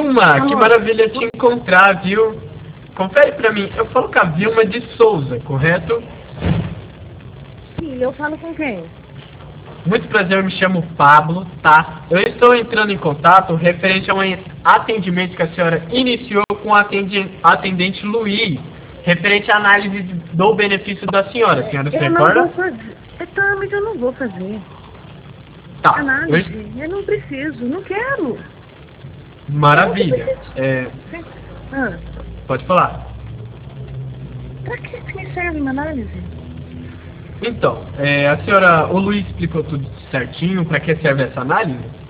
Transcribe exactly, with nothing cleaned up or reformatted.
Vilma, que Alô? maravilha te encontrar, viu? Confere pra mim, eu falo com a Vilma de Souza, correto? Sim, eu falo com quem? Muito prazer, eu me chamo Pablo, tá? Eu estou entrando em contato referente a um atendimento que a senhora iniciou com o atendi- atendente Luiz, referente à análise do benefício da senhora. A senhora se Eu não recorda? vou fazer. É, tá, mas eu não vou fazer. Tá, eu... Análise. Eu não preciso, não quero. Maravilha. É, Ah, pode falar. pra que que me serve uma análise? Então, é, a senhora, o Luiz explicou tudo certinho, para que serve essa análise?